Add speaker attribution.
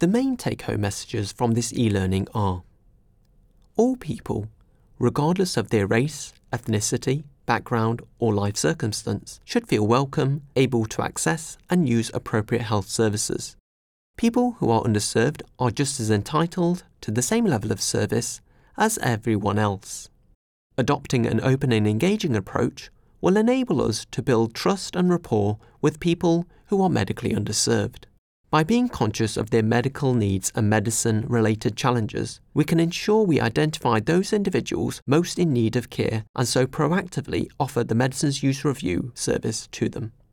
Speaker 1: The main take-home messages from this e-learning are: all people, regardless of their race, ethnicity, background or life circumstance, should feel welcome, able to access and use appropriate health services. People who are underserved are just as entitled to the same level of service as everyone else. Adopting an open and engaging approach will enable us to build trust and rapport with people who are medically underserved. By being conscious of their medical needs and medicine-related challenges, we can ensure we identify those individuals most in need of care and so proactively offer the Medicines Use Review service to them.